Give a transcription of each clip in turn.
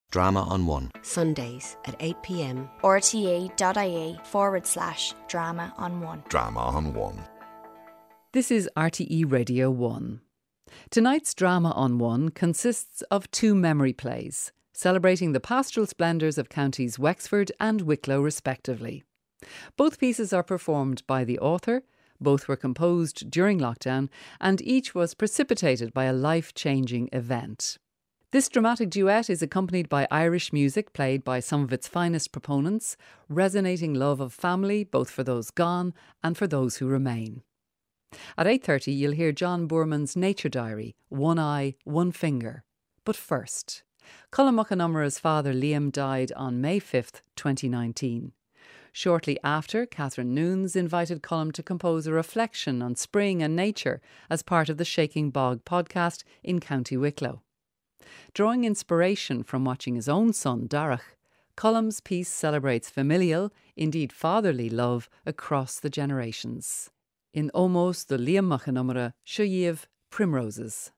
Drama on One. Sundays at 8 p.m. rte.ie/drama on one. Drama on One. This is RTE Radio 1. Tonight's Drama on One consists of two memory plays, celebrating the pastoral splendours of counties Wexford and Wicklow respectively. Both pieces are performed by the author, both were composed during lockdown, and each was precipitated by a life-changing event. This dramatic duet is accompanied by Irish music played by some of its finest proponents, resonating love of family both for those gone and for those who remain. At 8:30 you'll hear John Boorman's Nature Diary, One Eye, One Finger. But first, Colm McAnamara's father Liam died on May 5th, 2019. Shortly after, Catherine Noons invited Colm to compose a reflection on spring and nature as part of the Shaking Bog podcast in County Wicklow. Drawing inspiration from watching his own son, Darach, Colm's piece celebrates familial, indeed fatherly love across the generations. In Omos the Liam McAnamara Shuyiv Primroses.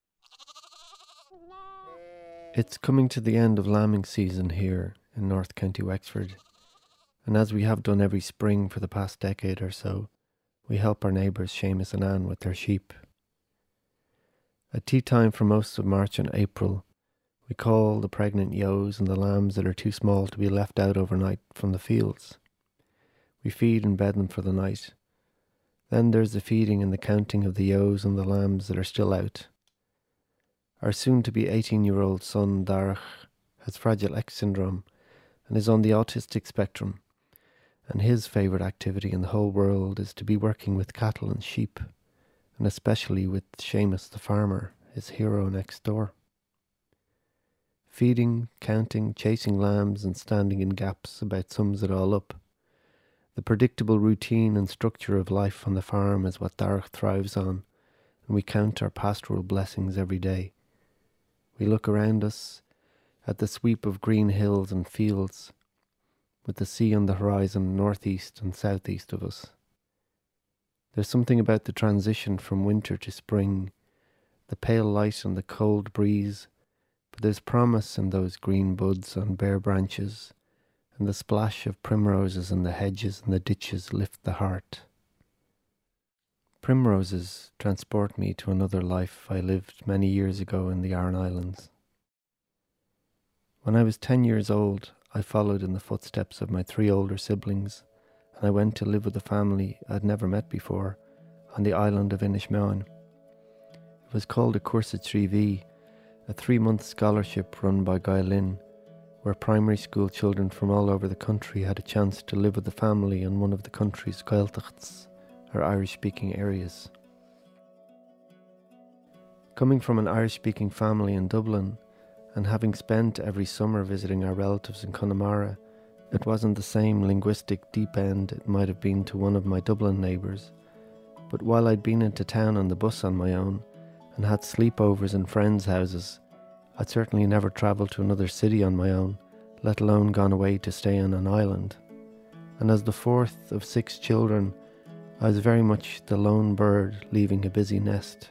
It's coming to the end of lambing season here in North County Wexford, and as we have done every spring for the past decade or so, we help our neighbours Seamus and Anne with their sheep. At tea time for most of March and April, we call the pregnant ewes and the lambs that are too small to be left out overnight from the fields. We feed and bed them for the night. Then there's the feeding and the counting of the ewes and the lambs that are still out. Our soon-to-be 18-year-old son, Darach, has Fragile X syndrome and is on the autistic spectrum, and his favourite activity in the whole world is to be working with cattle and sheep, and especially with Seamus the farmer, his hero next door. Feeding, counting, chasing lambs and standing in gaps about sums it all up. The predictable routine and structure of life on the farm is what Darach thrives on, and we count our pastoral blessings every day. We look around us at the sweep of green hills and fields, with the sea on the horizon northeast and southeast of us. There's something about the transition from winter to spring, the pale light and the cold breeze, but there's promise in those green buds on bare branches, and the splash of primroses in the hedges and the ditches lift the heart. Primroses transport me to another life I lived many years ago in the Aran Islands. When I was 10 years old, I followed in the footsteps of my 3 older siblings, and I went to live with a family I'd never met before on the island of Inishmaan. It was called a Cursa Tríví, a 3-month scholarship run by Guy Lynn, where primary school children from all over the country had a chance to live with the family in one of the country's Gaeltachts, or Irish-speaking areas. Coming from an Irish-speaking family in Dublin, and having spent every summer visiting our relatives in Connemara, it wasn't the same linguistic deep end it might have been to one of my Dublin neighbours, but while I'd been into town on the bus on my own, and had sleepovers in friends' houses, I'd certainly never travelled to another city on my own, let alone gone away to stay on an island. And as the 4th of 6 children, I was very much the lone bird leaving a busy nest.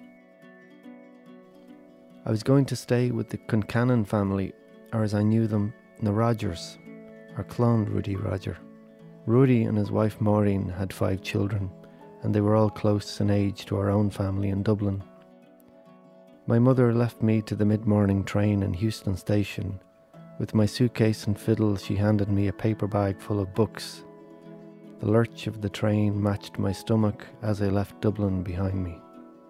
I was going to stay with the Concannon family, or as I knew them, the Rogers, or Clon Rudy Roger. Rudy and his wife Maureen had 5 children, and they were all close in age to our own family in Dublin. My mother left me to the mid-morning train in Heuston Station. With my suitcase and fiddle, she handed me a paper bag full of books. The lurch of the train matched my stomach as I left Dublin behind me.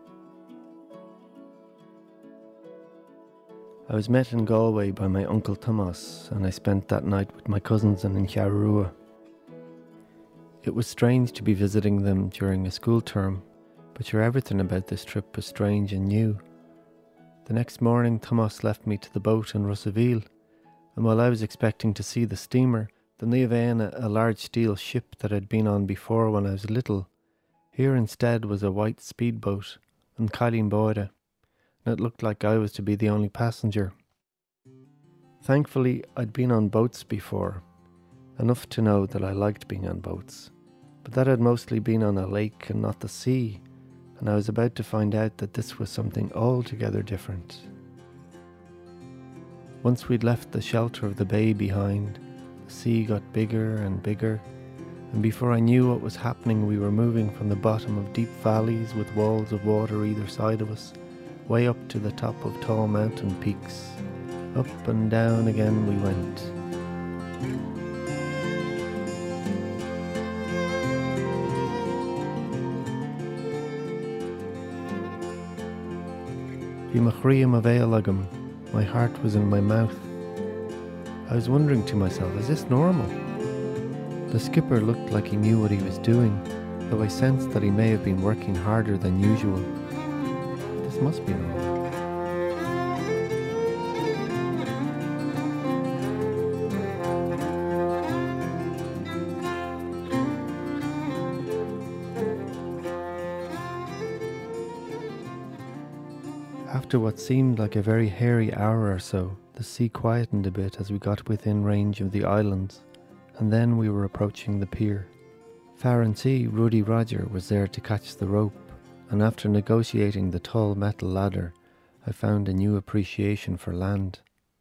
I was met in Galway by my uncle Thomas, and I spent that night with my cousins in Inchiarua. It was strange to be visiting them during a school term, but sure everything about this trip was strange and new. The next morning Thomas left me to the boat in Russaville, and while I was expecting to see the steamer, the Niamh, a large steel ship that I'd been on before when I was little, here instead was a white speedboat, and Cailín Bóide, and it looked like I was to be the only passenger. Thankfully, I'd been on boats before, enough to know that I liked being on boats, but that had mostly been on a lake and not the sea, and I was about to find out that this was something altogether different. Once we'd left the shelter of the bay behind, the sea got bigger and bigger, and before I knew what was happening, we were moving from the bottom of deep valleys with walls of water either side of us, way up to the top of tall mountain peaks. Up and down again we went. Bhí mo chriam a bheith agam. My heart was in my mouth. I was wondering to myself, is this normal? The skipper looked like he knew what he was doing, though I sensed that he may have been working harder than usual. This must be normal. After what seemed like a very hairy hour or so, the sea quietened a bit as we got within range of the islands, and then we were approaching the pier. Farranty, Rudy Roger, was there to catch the rope, and after negotiating the tall metal ladder, I found a new appreciation for land.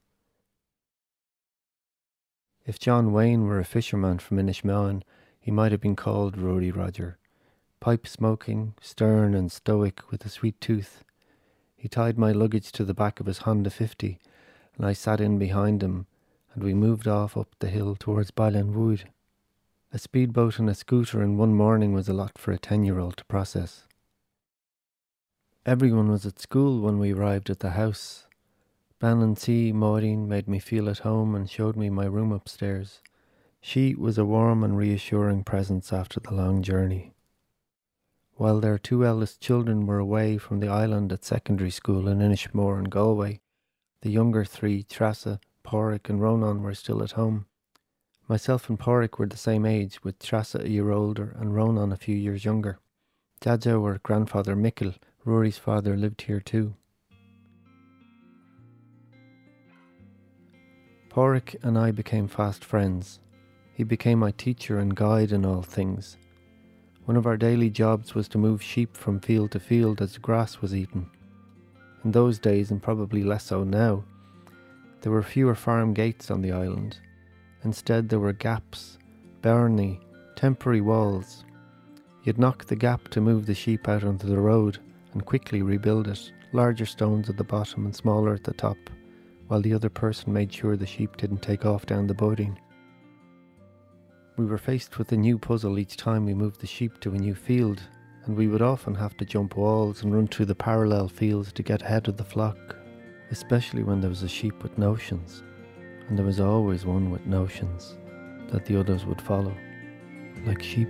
If John Wayne were a fisherman from Inishmowen, he might have been called Rudy Roger. Pipe-smoking, stern and stoic with a sweet tooth, he tied my luggage to the back of his Honda 50, and I sat in behind him, and we moved off up the hill towards Bailenwood. A speedboat and a scooter in one morning was a lot for a 10-year-old to process. Everyone was at school when we arrived at the house. Banancy Maureen made me feel at home and showed me my room upstairs. She was a warm and reassuring presence after the long journey. While their two eldest children were away from the island at secondary school in Inishmore and Galway, the younger three, Trassa, Pádraig and Ronan, were still at home. Myself and Pádraig were the same age, with Trassa a year older and Ronan a few years younger. Jaja, or grandfather Mikkel, Rory's father, lived here too. Pádraig and I became fast friends. He became my teacher and guide in all things. One of our daily jobs was to move sheep from field to field as grass was eaten. In those days, and probably less so now, there were fewer farm gates on the island. Instead there were gaps, barony, temporary walls. You'd knock the gap to move the sheep out onto the road and quickly rebuild it, larger stones at the bottom and smaller at the top, while the other person made sure the sheep didn't take off down the bodine. We were faced with a new puzzle each time we moved the sheep to a new field, and we would often have to jump walls and run through the parallel fields to get ahead of the flock, especially when there was a sheep with notions, and there was always one with notions that the others would follow, like sheep.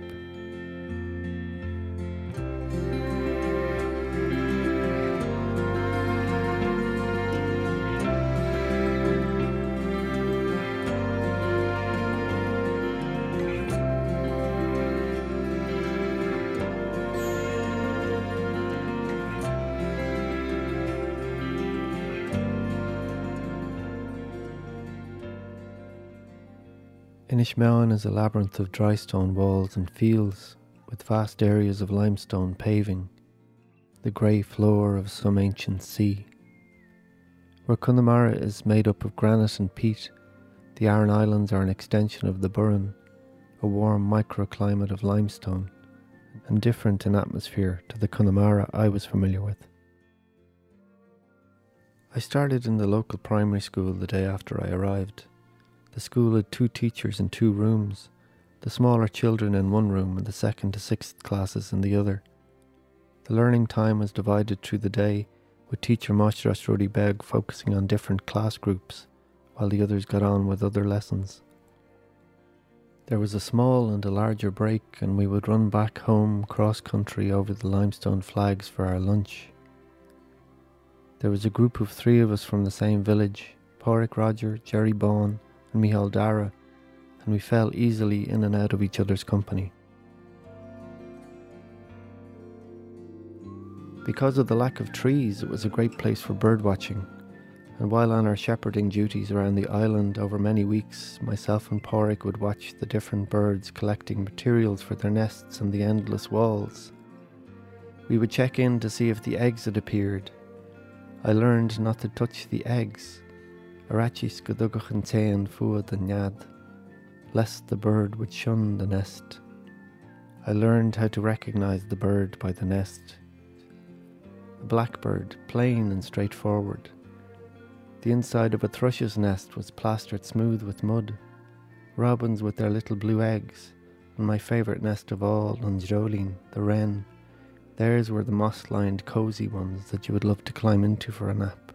Inishmowen is a labyrinth of dry stone walls and fields, with vast areas of limestone paving, the grey floor of some ancient sea. Where Connemara is made up of granite and peat, the Aran Islands are an extension of the Burren, a warm microclimate of limestone, and different in atmosphere to the Connemara I was familiar with. I started in the local primary school the day after I arrived. The school had 2 teachers in 2 rooms, the smaller children in one room and the 2nd to 6th classes in the other. The learning time was divided through the day, with teacher Maestras Rudy Begg focusing on different class groups, while the others got on with other lessons. There was a small and a larger break, and we would run back home cross-country over the limestone flags for our lunch. There was a group of 3 of us from the same village, Pádraig Roger, Jerry Bawn and Micheál Dara, and we fell easily in and out of each other's company. Because of the lack of trees, it was a great place for bird watching, and while on our shepherding duties around the island over many weeks, myself and Pádraig would watch the different birds collecting materials for their nests on the endless walls. We would check in to see if the eggs had appeared. I learned not to touch the eggs. Arachis godugach an tean fuad an yad, lest the bird would shun the nest. I learned how to recognize the bird by the nest. A blackbird, plain and straightforward. The inside of a thrush's nest was plastered smooth with mud. Robins with their little blue eggs, and my favourite nest of all, Unjolene, the wren. Theirs were the moss-lined cosy ones that you would love to climb into for a nap.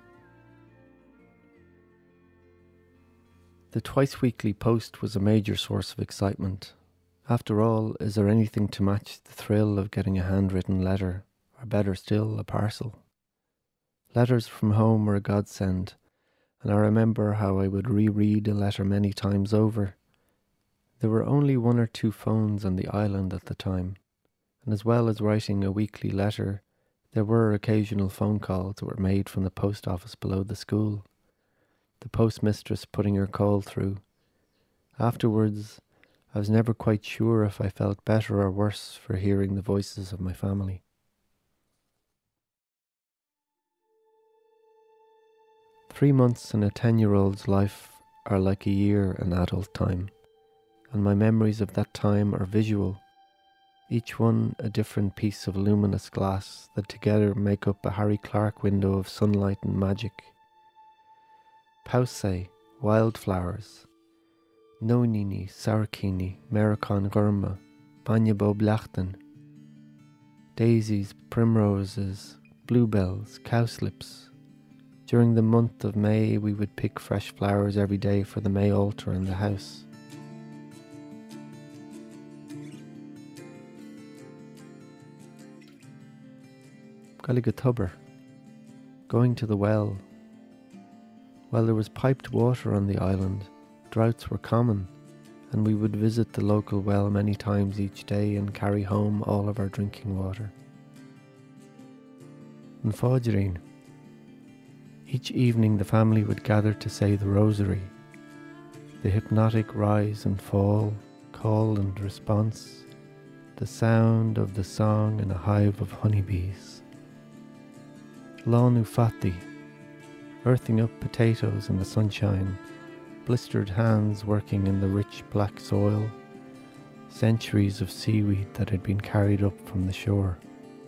The twice-weekly post was a major source of excitement. After all, is there anything to match the thrill of getting a handwritten letter, or better still, a parcel? Letters from home were a godsend, and I remember how I would reread a letter many times over. There were only 1 or 2 phones on the island at the time, and as well as writing a weekly letter, there were occasional phone calls that were made from the post office below the school, the postmistress putting her call through. Afterwards, I was never quite sure if I felt better or worse for hearing the voices of my family. Three months in a 10-year-old's life are like a year in adult time, and my memories of that time are visual, each one a different piece of luminous glass that together make up a Harry Clarke window of sunlight and magic. Pausay, wildflowers, Nonini, Sarkini, Mericon Gurma, Banyabo Blachten, daisies, primroses, bluebells, cowslips. During the month of May, we would pick fresh flowers every day for the May altar in the house. Galigatuber, going to the well. While there was piped water on the island, droughts were common, and we would visit the local well many times each day and carry home all of our drinking water. And Fajreen. Each evening the family would gather to say the rosary, the hypnotic rise and fall, call and response, the sound of the song in a hive of honeybees. Lanu Fati, earthing up potatoes in the sunshine, blistered hands working in the rich black soil, centuries of seaweed that had been carried up from the shore.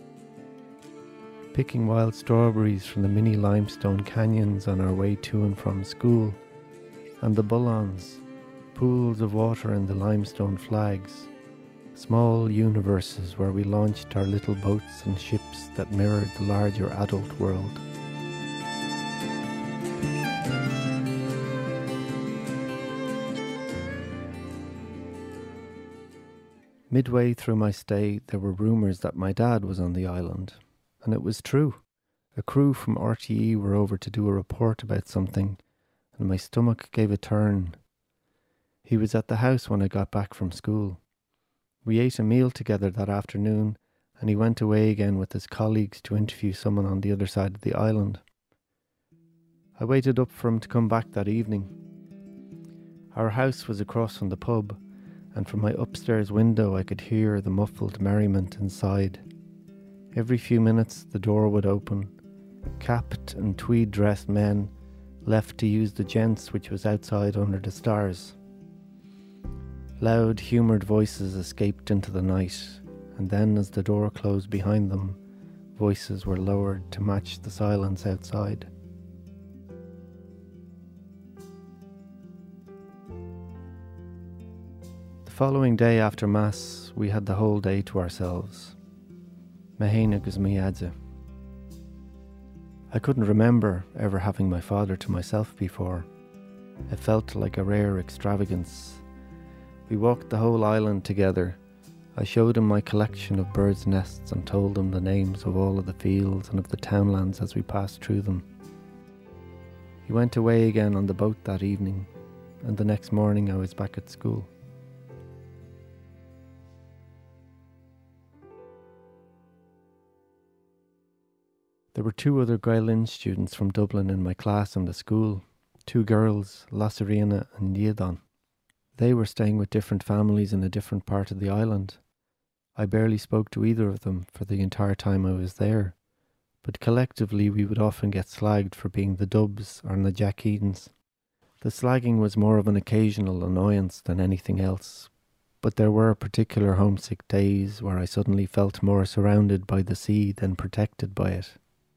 Picking wild strawberries from the mini limestone canyons on our way to and from school, and the bullons, pools of water in the limestone flags, small universes where we launched our little boats and ships that mirrored the larger adult world. Midway through my stay, there were rumours that my dad was on the island. And it was true. A crew from RTE were over to do a report about something, and my stomach gave a turn. He was at the house when I got back from school. We ate a meal together that afternoon, and he went away again with his colleagues to interview someone on the other side of the island. I waited up for him to come back that evening. Our house was across from the pub, and from my upstairs window I could hear the muffled merriment inside. Every few minutes the door would open. Capped and tweed-dressed men left to use the gents which was outside under the stars. Loud, humoured voices escaped into the night, and then as the door closed behind them, voices were lowered to match the silence outside. The following day after Mass, we had the whole day to ourselves. Mahena Guzmiadze. I couldn't remember ever having my father to myself before. It felt like a rare extravagance. We walked the whole island together. I showed him my collection of birds' nests and told him the names of all of the fields and of the townlands as we passed through them. He went away again on the boat that evening, and the next morning I was back at school. There were 2 other Gaelin students from Dublin in my class in the school, 2 girls, Lasarina and Niadon. They were staying with different families in a different part of the island. I barely spoke to either of them for the entire time I was there, but collectively we would often get slagged for being the Dubs or the Jack Edens. The slagging was more of an occasional annoyance than anything else, but there were particular homesick days where I suddenly felt more surrounded by the sea than protected by it.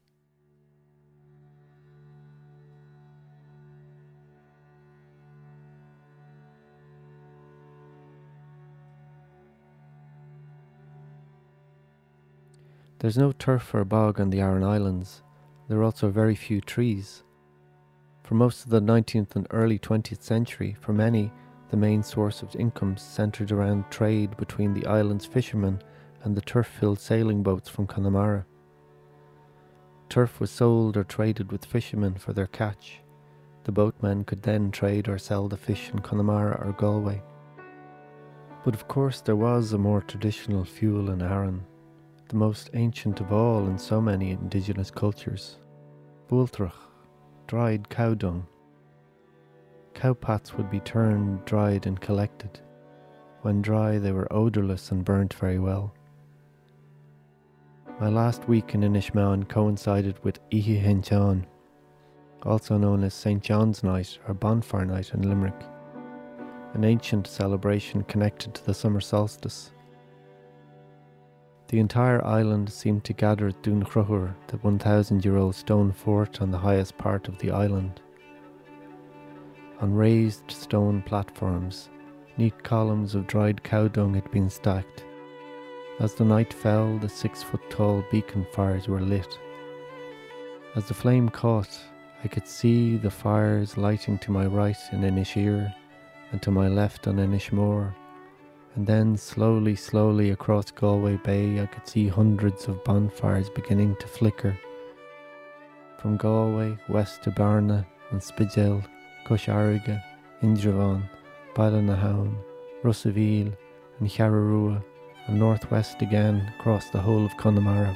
There's no turf or bog on the Aran Islands. There are also very few trees. For most of the 19th and early 20th century, for many, the main source of income centred around trade between the island's fishermen and the turf-filled sailing boats from Connemara. Turf was sold or traded with fishermen for their catch. The boatmen could then trade or sell the fish in Connemara or Galway. But of course there was a more traditional fuel in Aran, the most ancient of all in so many indigenous cultures: builtrach, dried cow dung. Cow pats would be turned, dried and collected. When dry they were odourless and burnt very well. My last week in Inishmaan coincided with Ihe Hinchan, also known as St. John's Night or Bonfire Night in Limerick, an ancient celebration connected to the summer solstice. The entire island seemed to gather at Dún Chruthar, the 1,000-year-old stone fort on the highest part of the island. On raised stone platforms, neat columns of dried cow dung had been stacked. As the night fell, the 6-foot-tall beacon fires were lit. As the flame caught, I could see the fires lighting to my right in Inisheer and to my left on Inishmore. And then slowly across Galway Bay I could see hundreds of bonfires beginning to flicker. From Galway west to Barna and Spidgel, Cusharriga, Indravon, Ballinahown, Russaville and Chararua, and northwest again across the whole of Connemara.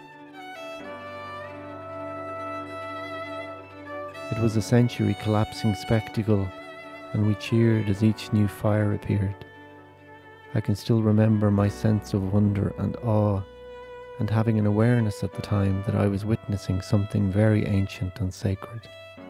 It was a century collapsing spectacle, and we cheered as each new fire appeared. I can still remember my sense of wonder and awe, and having an awareness at the time that I was witnessing something very ancient and sacred.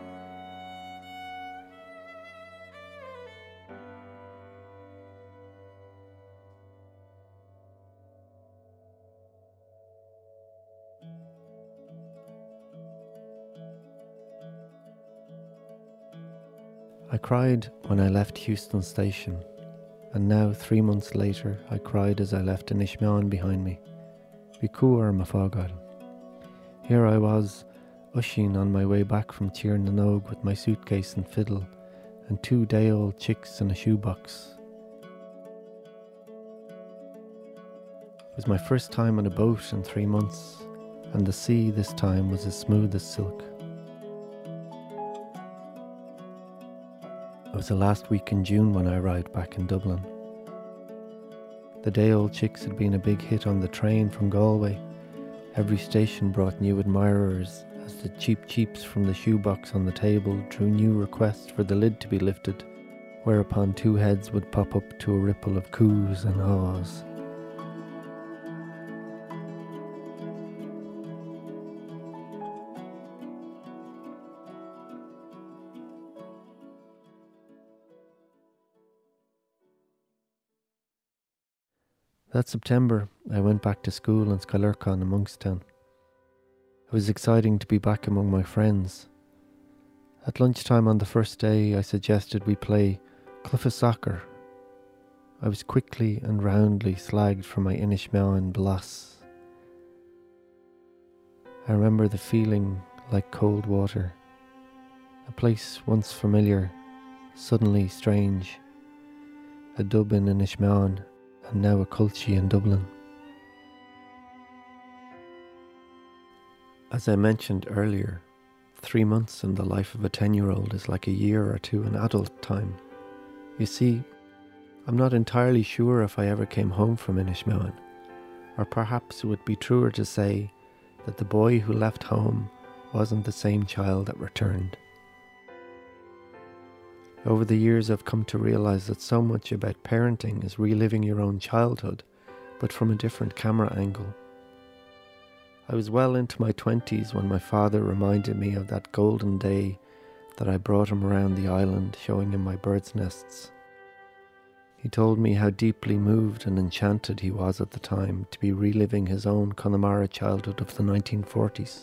I cried when I left Houston Station, and now 3 months later I cried as I left Inishmaan behind me. Bicúar Mafágáil. Here I was, ushing on my way back from Tír na nÓg with my suitcase and fiddle, and 2 day-old chicks in a shoebox. It was my first time on a boat in 3 months, and the sea this time was as smooth as silk. It was the last week in June when I arrived back in Dublin. The day-old chicks had been a big hit on the train from Galway. Every station brought new admirers as the cheap cheeps from the shoebox on the table drew new requests for the lid to be lifted, whereupon 2 heads would pop up to a ripple of coos and haws. That September, I went back to school in Scailurcán in Monkstown. It was exciting to be back among my friends. At lunchtime on the first day, I suggested we play Clufa Soccer. I was quickly and roundly slagged for my Inishmaan blas. I remember the feeling like cold water. A place once familiar, suddenly strange. A dub in Inishmaan, and now a culture in Dublin. As I mentioned earlier, 3 months in the life of a 10-year-old is like a year or 2 in adult time. You see, I'm not entirely sure if I ever came home from Inishmaan, or perhaps it would be truer to say that the boy who left home wasn't the same child that returned. Over the years I've come to realise that so much about parenting is reliving your own childhood, but from a different camera angle. I was well into my 20s when my father reminded me of that golden day that I brought him around the island showing him my birds' nests. He told me how deeply moved and enchanted he was at the time to be reliving his own Connemara childhood of the 1940s.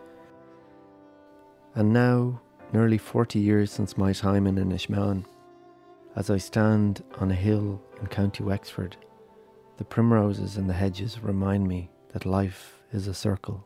And now, nearly 40 years since my time in Inishmaan, as I stand on a hill in County Wexford, the primroses in the hedges remind me that life is a circle.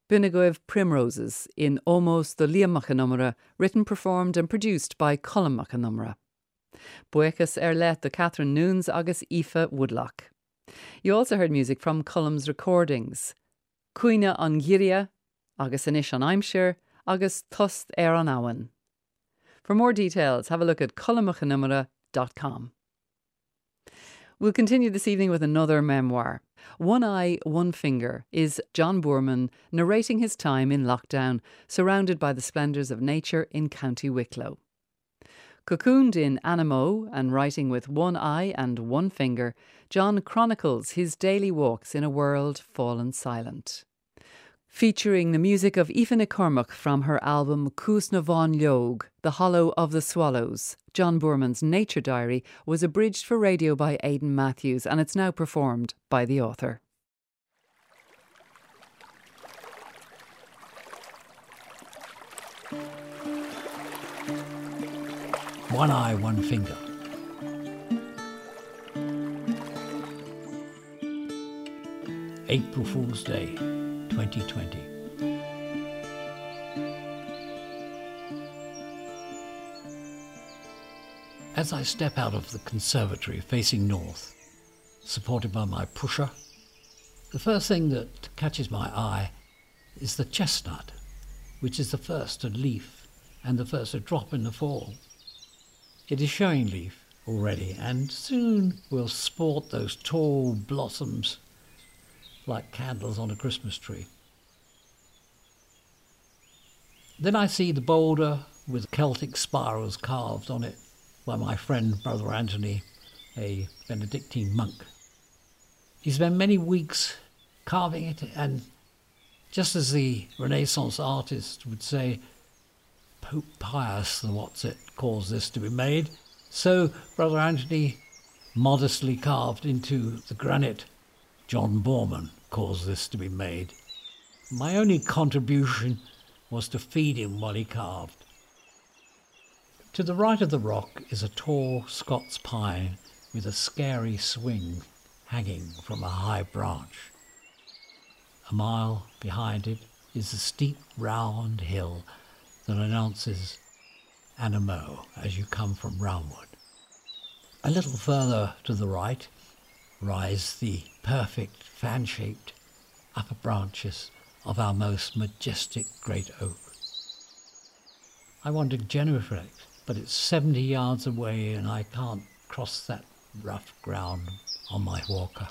Bunagoibh Primroses in Almost the Liam Machanumra, written, performed and produced by Colm Machanumra. Buechas let the Catherine Noons agus Aoife Woodlock. You also heard music from Colm's recordings. Cuine an Ghiria, agus Anish an Aimshire, agus Tust an Awan. For more details, have a look at colmmachanumra.com. We'll continue this evening with another memoir. One Eye, One Finger is John Boorman narrating his time in lockdown, surrounded by the splendours of nature in County Wicklow. Cocooned in Animo and writing with one eye and one finger, John chronicles his daily walks in a world fallen silent. Featuring the music of Aoife Nic Cormac from her album Cús na Bhain Leog, The Hollow of the Swallows, John Boorman's Nature Diary was abridged for radio by Aidan Matthews, and it's now performed by the author. One Eye, One Finger. April Fool's Day, 2020. As I step out of the conservatory facing north, supported by my pusher, the first thing that catches my eye is the chestnut, which is the first to leaf and the first to drop in the fall. It is showing leaf already, and soon will sport those tall blossoms like candles on a Christmas tree. Then I see the boulder with Celtic spirals carved on it by my friend Brother Anthony, a Benedictine monk. He spent many weeks carving it, and just as the Renaissance artist would say, Pope Pius the what's-it caused this to be made, so Brother Anthony modestly carved into the granite, John Boorman caused this to be made. My only contribution was to feed him while he carved. To the right of the rock is a tall Scots pine with a scary swing hanging from a high branch. A mile behind it is a steep round hill that announces Animo as you come from Roundwood. A little further to the right rise the perfect fan-shaped upper branches of our most majestic great oak. I want to genuflect, but it's 70 yards away and I can't cross that rough ground on my walker.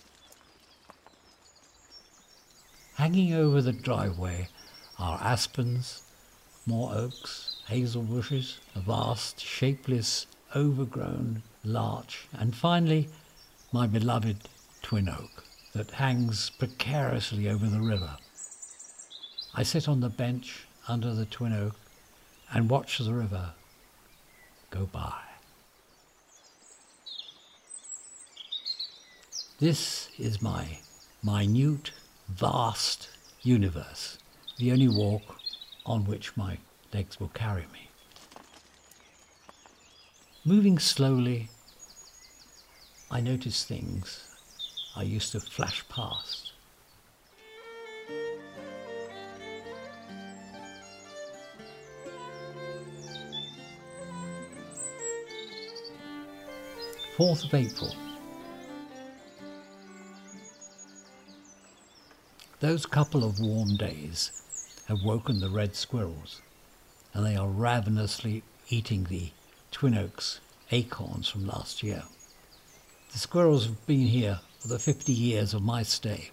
Hanging over the driveway are aspens, more oaks, hazel bushes, a vast, shapeless, overgrown larch, and finally my beloved twin oak that hangs precariously over the river. I sit on the bench under the twin oak and watch the river go by. This is my minute, vast universe, the only walk on which my legs will carry me. Moving slowly, I notice things I used to flash past. Fourth of April. Those couple of warm days have woken the red squirrels, and they are ravenously eating the twin oaks acorns from last year. The squirrels have been here for the 50 years of my stay.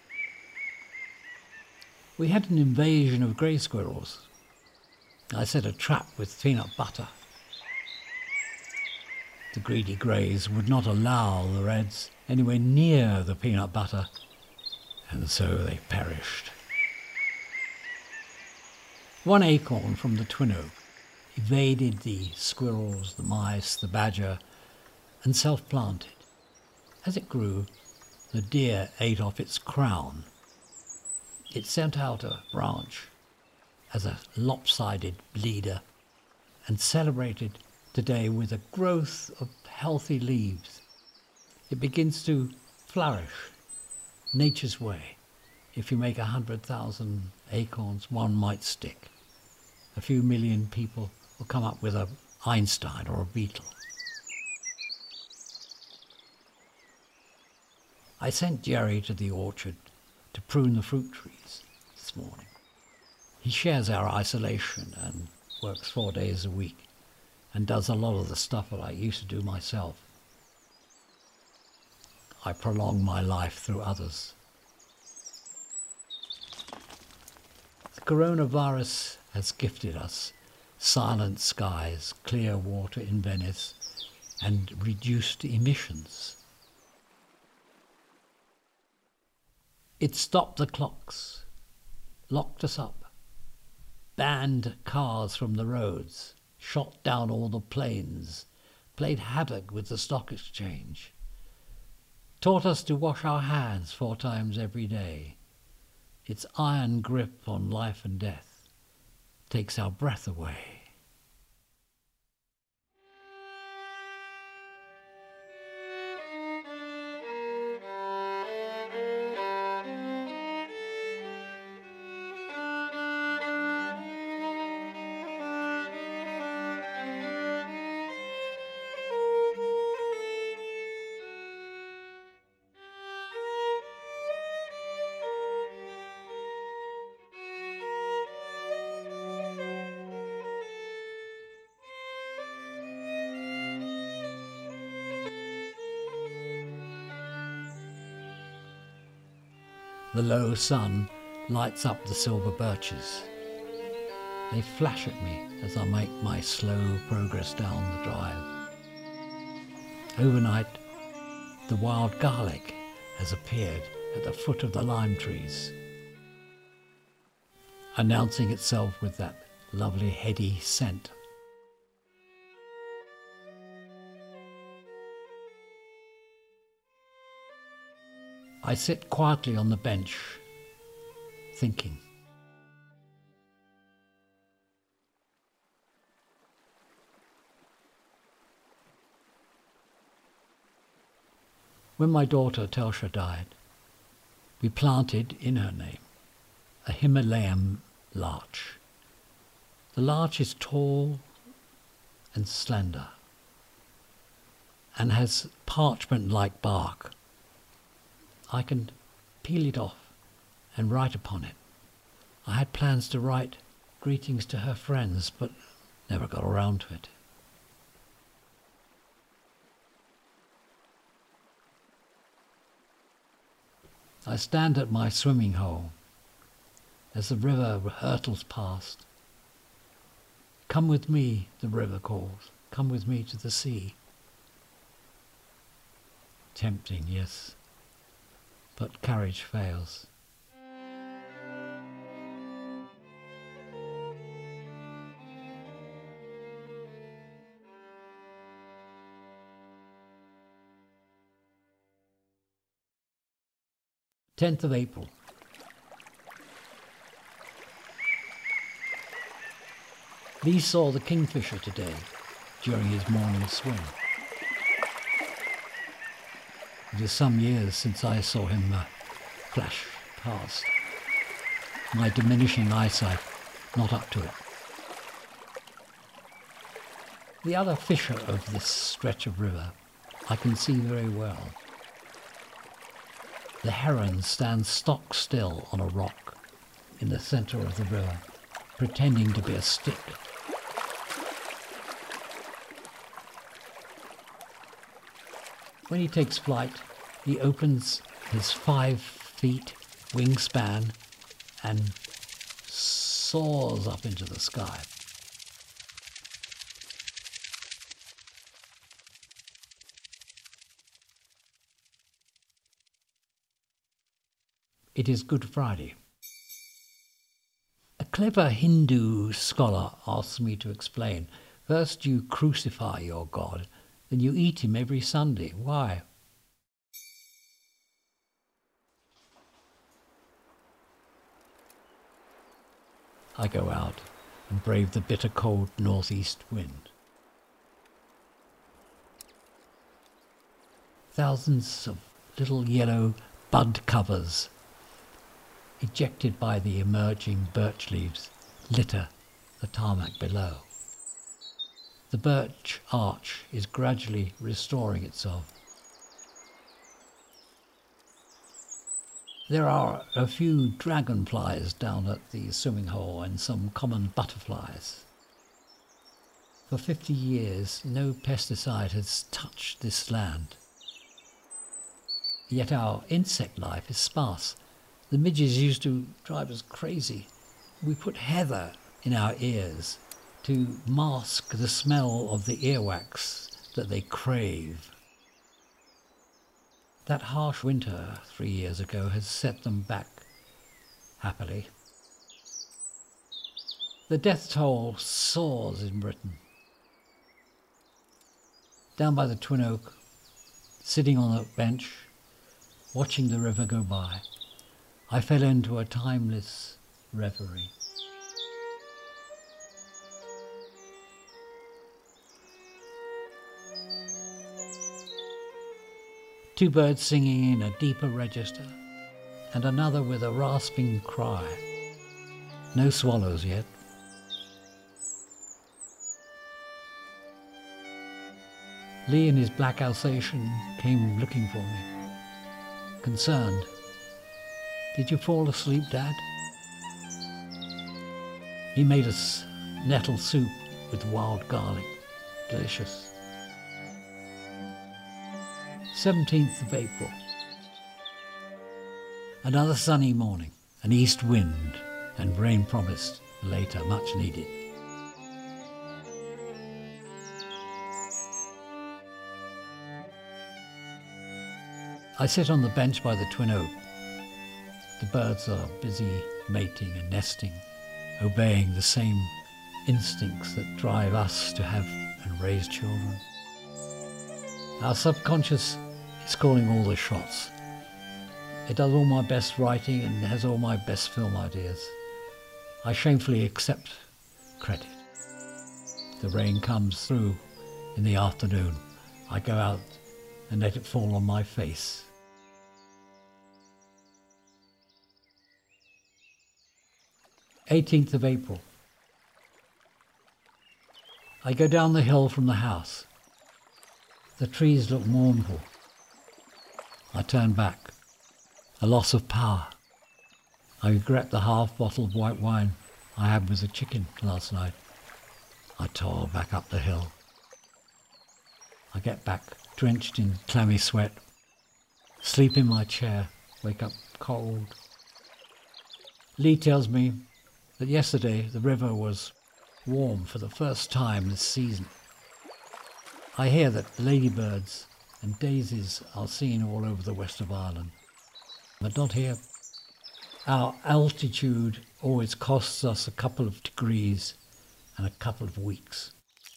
We had an invasion of grey squirrels. I set a trap with peanut butter. The greedy greys would not allow the reds anywhere near the peanut butter, and so they perished. One acorn from the twin oak evaded the squirrels, the mice, the badger, and self-planted. As it grew, the deer ate off its crown. It sent out a branch as a lopsided bleeder and celebrated today with a growth of healthy leaves. It begins to flourish nature's way. if you make 100,000 acorns, one might stick. A few million people will come up with a Einstein or a Beetle. I sent Jerry to the orchard to prune the fruit trees this morning. He shares our isolation and works 4 days a week and does a lot of the stuff that I used to do myself. I prolong my life through others. The coronavirus has gifted us silent skies, clear water in Venice, and reduced emissions. It stopped the clocks, locked us up, banned cars from the roads, shot down all the planes, played havoc with the stock exchange, taught us to wash our hands 4 times every day. Its iron grip on life and death takes our breath away. The low sun lights up the silver birches. They flash at me as I make my slow progress down the drive. Overnight, the wild garlic has appeared at the foot of the lime trees, announcing itself with that lovely heady scent. I sit quietly on the bench, thinking. When my daughter Telsha died, we planted in her name a Himalayan larch. The larch is tall and slender and has parchment-like bark. I can peel it off and write upon it. I had plans to write greetings to her friends, but never got around to it. I stand at my swimming hole as the river hurtles past. Come with me, the river calls. Come with me to the sea. Tempting, yes. But courage fails. Tenth of April. Lee saw the kingfisher today during his morning swim. It is some years since I saw him flash past. My diminishing eyesight not up to it. The other fisher of this stretch of river I can see very well. The heron stands stock still on a rock in the centre of the river, pretending to be a stick. When he takes flight, he opens his 5 feet wingspan and soars up into the sky. It is Good Friday. A clever Hindu scholar asks me to explain. First you crucify your God, then you eat him every Sunday. Why? I go out and brave the bitter cold northeast wind. Thousands of little yellow bud covers ejected by the emerging birch leaves, litter the tarmac below. The birch arch is gradually restoring itself. There are a few dragonflies down at the swimming hole and some common butterflies. For 50 years, no pesticide has touched this land. Yet our insect life is sparse. The midges used to drive us crazy. We put heather in our ears to mask the smell of the earwax that they crave. That harsh winter 3 years ago has set them back, happily. The death toll soars in Britain. Down by the Twin Oak, sitting on a bench, watching the river go by, I fell into a timeless reverie. Two birds singing in a deeper register, and another with a rasping cry. No swallows yet. Lee and his black Alsatian came looking for me, concerned. "Did you fall asleep, Dad?" He made us nettle soup with wild garlic. Delicious. 17th of April. Another sunny morning, an east wind, and rain promised later, much needed. I sit on the bench by the Twin Oak. The birds are busy mating and nesting, obeying the same instincts that drive us to have and raise children. Our subconscious is calling all the shots. It does all my best writing and has all my best film ideas. I shamefully accept credit. The rain comes through in the afternoon. I go out and let it fall on my face. "18th of April. I go down the hill from the house. The trees look mournful. I turn back. A loss of power. I regret the half bottle of white wine I had with the chicken last night. I toil back up the hill. I get back drenched in clammy sweat. Sleep in my chair. Wake up cold. Lee tells me that yesterday the river was warm for the first time this season. I hear that ladybirds and daisies are seen all over the west of Ireland, but not here. Our altitude always costs us a couple of degrees and a couple of weeks.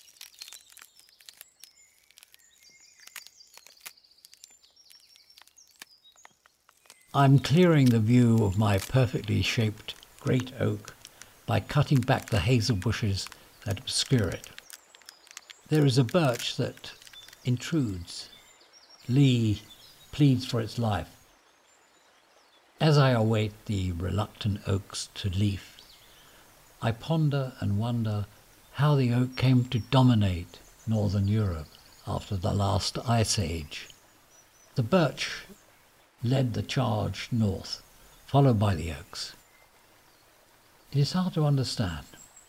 I'm clearing the view of my perfectly shaped great oak by cutting back the hazel bushes that obscure it. There is a birch that intrudes. Lee pleads for its life. As I await the reluctant oaks to leaf, I ponder and wonder how the oak came to dominate northern Europe after the last ice age. The birch led the charge north, followed by the oaks. It is hard to understand.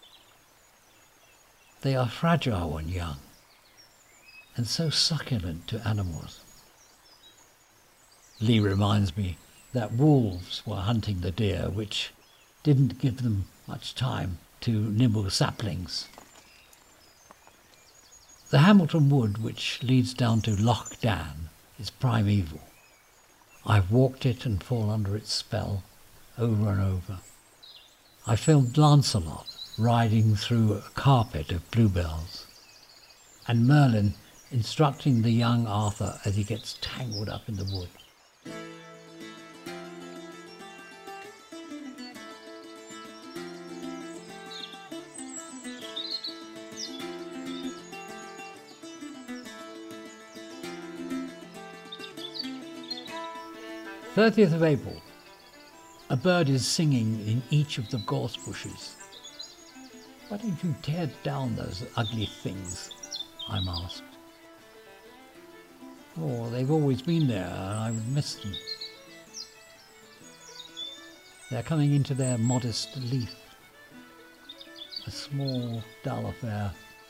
They are fragile when young, and so succulent to animals. Lee reminds me that wolves were hunting the deer, which didn't give them much time to nibble saplings. The Hamilton Wood, which leads down to Loch Dan, is primeval. I've walked it and fallen under its spell over and over. I filmed Lancelot riding through a carpet of bluebells, and Merlin instructing the young Arthur as he gets tangled up in the wood. "30th of April. A bird is singing in each of the gorse bushes. Why don't you tear down those ugly things? I'm asked. Oh, they've always been there and I would miss them. They're coming into their modest leaf. A small, dull affair.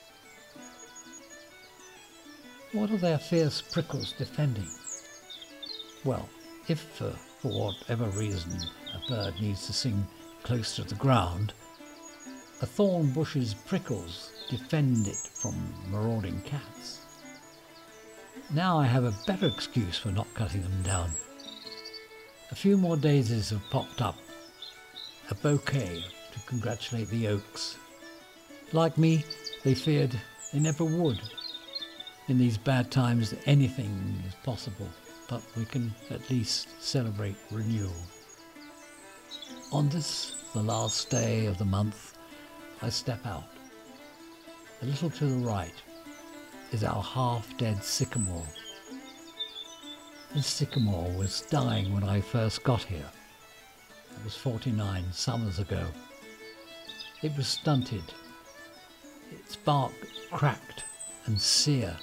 What are their fierce prickles defending? Well, if for whatever reason a bird needs to sing close to the ground, a thorn bush's prickles defend it from marauding cats. Now I have a better excuse for not cutting them down. A few more daisies have popped up, a bouquet to congratulate the oaks. Like me, they feared they never would. In these bad times, anything is possible, but we can at least celebrate renewal. On this, the last day of the month, I step out. A little to the right is our half-dead sycamore. This sycamore was dying when I first got here. It was 49 summers ago. It was stunted. Its bark cracked and sere.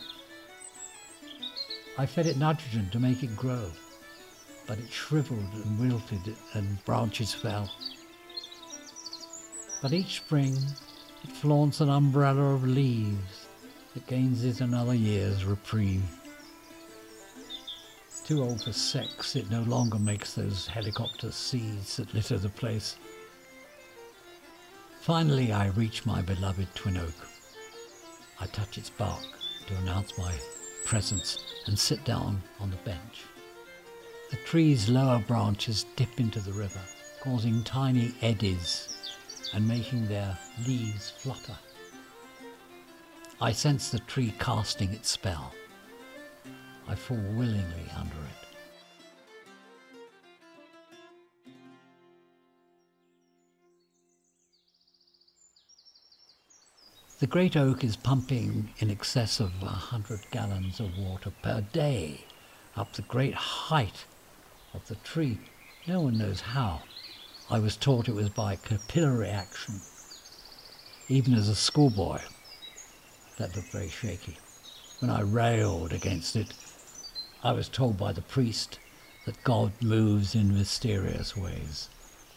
I fed it nitrogen to make it grow, but it shriveled and wilted and branches fell. But each spring it flaunts an umbrella of leaves that gains it another year's reprieve. Too old for sex, it no longer makes those helicopter seeds that litter the place. Finally I reach my beloved twin oak. I touch its bark to announce my presence and sit down on the bench. The tree's lower branches dip into the river, causing tiny eddies and making their leaves flutter. I sense the tree casting its spell. I fall willingly under it. The great oak is pumping in excess of 100 gallons of water per day up the great height of the tree. No one knows how. I was taught it was by capillary action. Even as a schoolboy, that looked very shaky. When I railed against it, I was told by the priest that God moves in mysterious ways.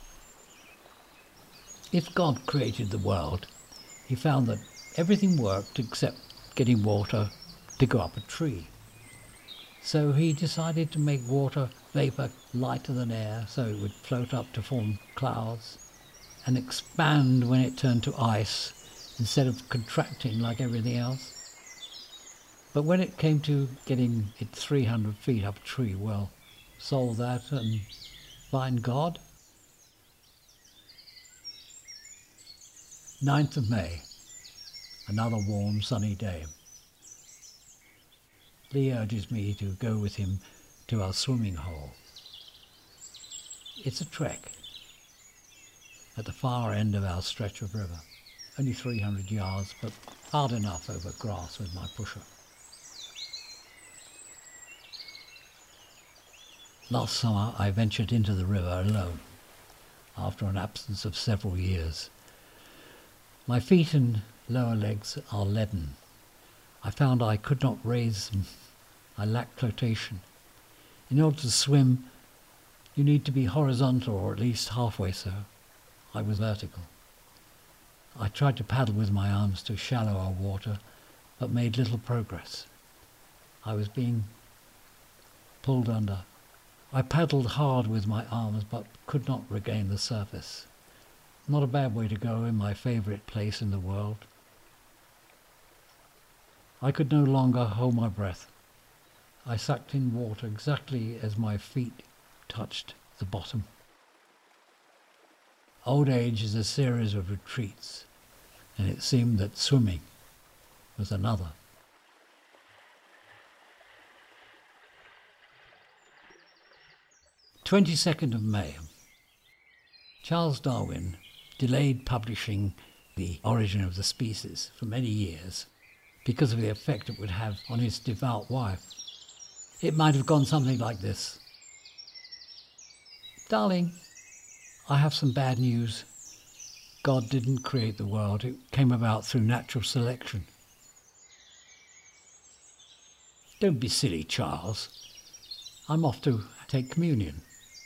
If God created the world, he found that everything worked except getting water to go up a tree. So he decided to make water vapor lighter than air so it would float up to form clouds and expand when it turned to ice instead of contracting like everything else. But when it came to getting it 300 feet up a tree, well, solve that and find God. 9th of May, another warm sunny day. Lee urges me to go with him to our swimming hole. It's a trek at the far end of our stretch of river, only 300 yards, but hard enough over grass with my pusher. Last summer I ventured into the river alone, after an absence of several years. My feet and lower legs are leaden. I found I could not raise them. I lacked flotation. In order to swim, you need to be horizontal or at least halfway so. I was vertical. I tried to paddle with my arms to shallower water, but made little progress. I was being pulled under. I paddled hard with my arms, but could not regain the surface. Not a bad way to go in my favourite place in the world. I could no longer hold my breath. I sucked in water exactly as my feet touched the bottom. Old age is a series of retreats, and it seemed that swimming was another. 22nd of May. Charles Darwin delayed publishing The Origin of the Species for many years because of the effect it would have on his devout wife. It might have gone something like this. Darling, I have some bad news. God didn't create the world. It came about through natural selection. Don't be silly, Charles. I'm off to take communion.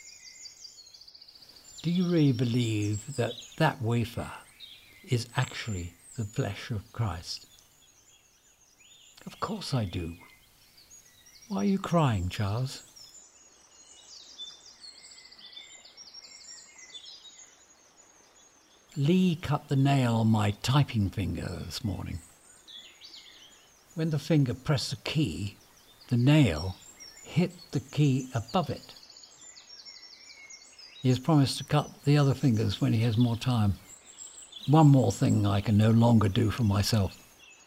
Do you really believe that that wafer is actually the flesh of Christ? Of course I do. Why are you crying, Charles? Lee cut the nail on my typing finger this morning. When the finger pressed the key, the nail hit the key above it. He has promised to cut the other fingers when he has more time. One more thing I can no longer do for myself.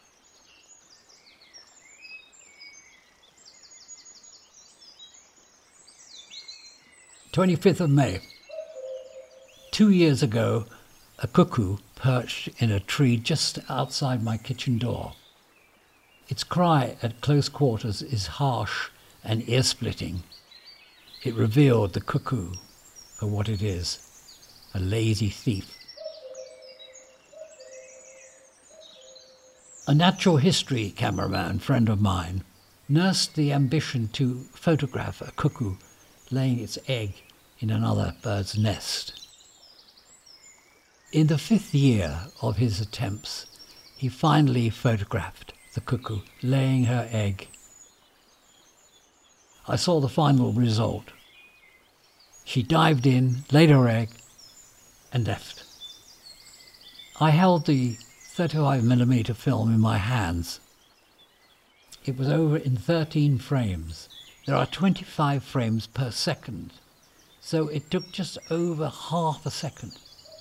"25th of May. 2 years ago, a cuckoo perched in a tree just outside my kitchen door. Its cry at close quarters is harsh and ear-splitting. It revealed the cuckoo for what it is, a lazy thief. A natural history cameraman friend of mine nursed the ambition to photograph a cuckoo laying its egg in another bird's nest. In the 5th year of his attempts, he finally photographed the cuckoo laying her egg. I saw the final result. She dived in, laid her egg, and left. I held the 35mm film in my hands. It was over in 13 frames. There are 25 frames per second, so it took just over half a second.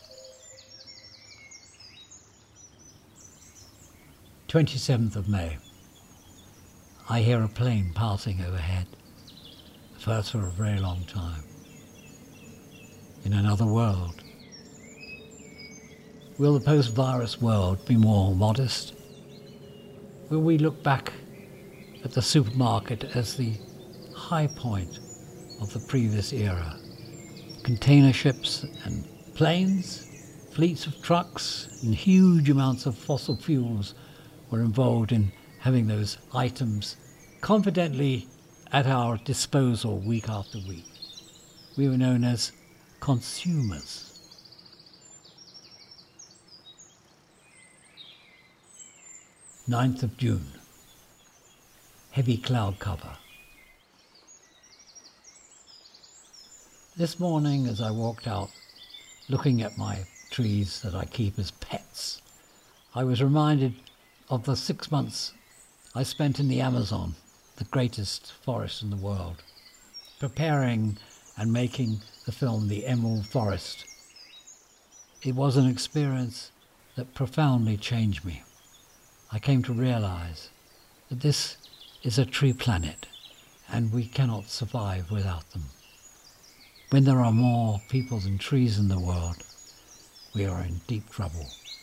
27th of May. I hear a plane passing overhead, the first for a very long time. In another world. Will the post-virus world be more modest? Will we look back at the supermarket as the high point of the previous era? Container ships and planes, fleets of trucks, and huge amounts of fossil fuels were involved in having those items confidently at our disposal week after week. We were known as consumers. June 9th. Heavy cloud cover. This morning as I walked out, looking at my trees that I keep as pets, I was reminded of the 6 months I spent in the Amazon, the greatest forest in the world, preparing and making the film The Emerald Forest. It was an experience that profoundly changed me. I came to realize that this is a tree planet and we cannot survive without them. When there are more people than trees in the world, we are in deep trouble.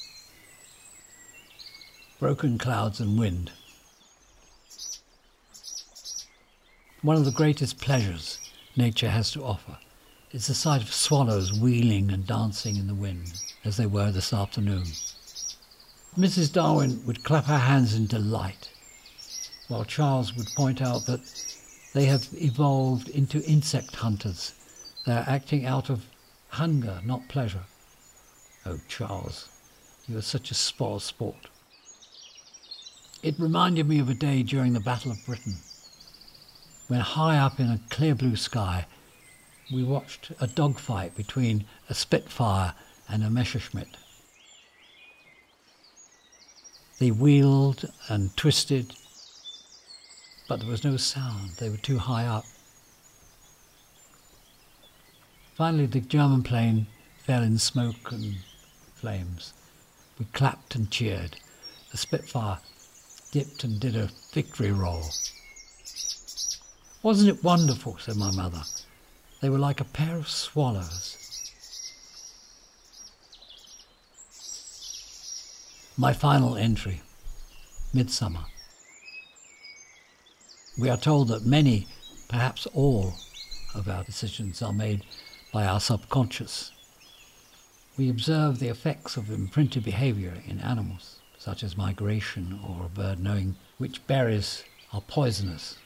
Broken clouds and wind. One of the greatest pleasures nature has to offer is the sight of swallows wheeling and dancing in the wind, as they were this afternoon. Mrs. Darwin would clap her hands in delight, while Charles would point out that they have evolved into insect hunters. They are acting out of hunger, not pleasure. Oh, Charles, you are such a spoil sport. It reminded me of a day during the Battle of Britain, when high up in a clear blue sky, we watched a dogfight between a Spitfire and a Messerschmitt. They wheeled and twisted, but there was no sound. They were too high up. Finally, the German plane fell in smoke and flames. We clapped and cheered. The Spitfire dipped and did a victory roll. "Wasn't it wonderful?" said my mother. "They were like a pair of swallows." My final entry, Midsummer. We are told that many, perhaps all, of our decisions are made by our subconscious. We observe the effects of imprinted behaviour in animals, such as migration or a bird knowing which berries are poisonous.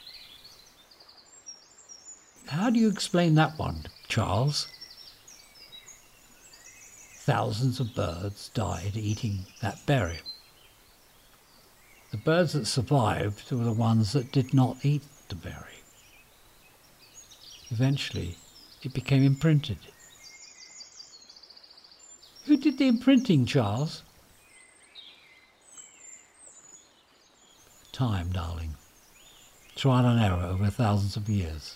How do you explain that one, Charles? Thousands of birds died eating that berry. The birds that survived were the ones that did not eat the berry. Eventually, it became imprinted. Who did the imprinting, Charles? Time, darling. Trial and error over thousands of years.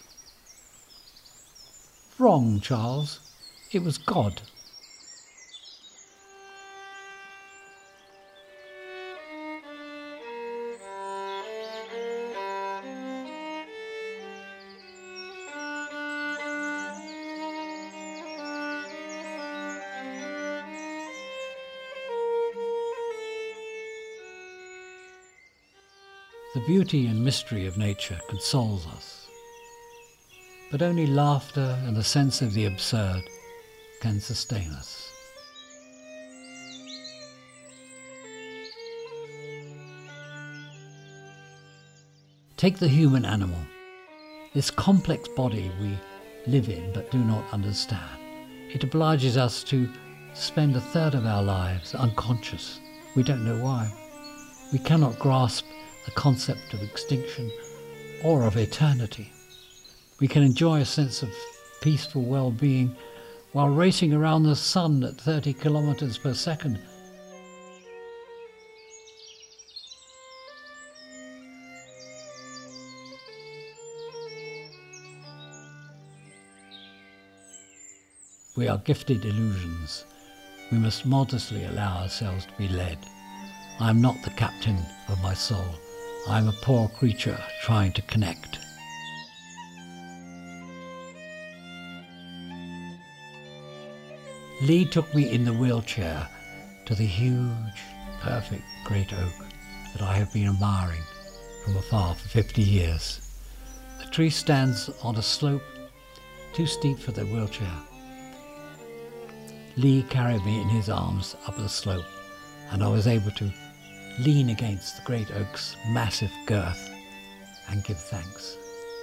Wrong, Charles. It was God. The beauty and mystery of nature consoles us, but only laughter and the sense of the absurd can sustain us. Take the human animal, this complex body we live in but do not understand. It obliges us to spend a third of our lives unconscious. We don't know why. We cannot grasp the concept of extinction or of eternity. We can enjoy a sense of peaceful well-being while racing around the sun at 30 kilometers per second. We are gifted illusions. We must modestly allow ourselves to be led. I am not the captain of my soul. I am a poor creature trying to connect. Lee took me in the wheelchair to the huge, perfect great oak that I have been admiring from afar for 50 years. The tree stands on a slope too steep for the wheelchair. Lee carried me in his arms up the slope, and I was able to lean against the great oak's massive girth and give thanks.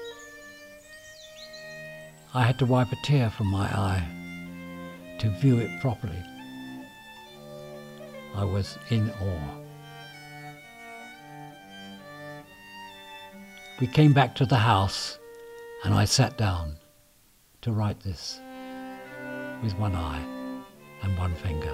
I had to wipe a tear from my eye to view it properly. I was in awe. We came back to the house and I sat down to write this with one eye and one finger.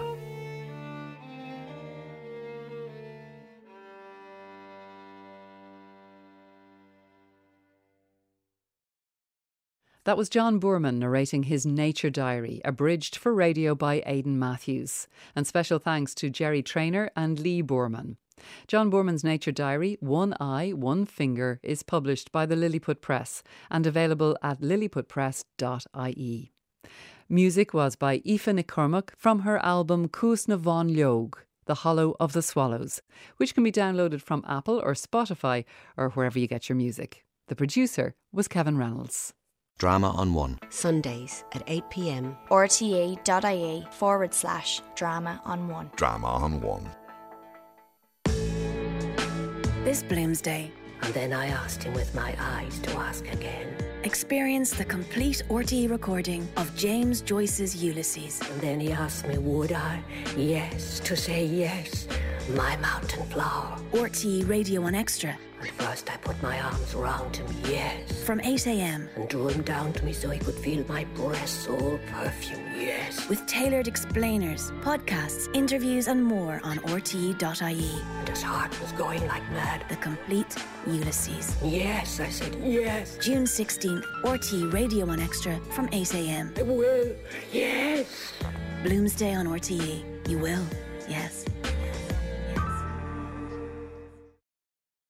That was John Boorman narrating his Nature Diary, abridged for radio by Aidan Matthews. And special thanks to Jerry Traynor and Lee Boorman. John Boorman's Nature Diary, One Eye, One Finger, is published by the Lilliput Press and available at lilliputpress.ie. Music was by Aoife McCormack from her album Cús na Bhán Leog, The Hollow of the Swallows, which can be downloaded from Apple or Spotify or wherever you get your music. The producer was Kevin Reynolds. Drama on One. Sundays at 8 p.m. rte.ie/drama on one. Drama on One. This Bloomsday, And then I asked him with my eyes to ask again. experience the complete RTE recording of James Joyce's Ulysses. And then he asked me, would I? Yes, to say yes. My mountain flower. RTE Radio 1 Extra. And first I put my arms around him, yes. From 8 a.m. And drew him down to me so he could feel my breasts all perfume, yes. With tailored explainers, podcasts, interviews and more on RTE.ie. And his heart was going like mad. The complete Ulysses. Yes, I said yes. June 16th, RTE Radio 1 Extra from 8 a.m. I will, yes. Bloomsday on RTE. You will, yes.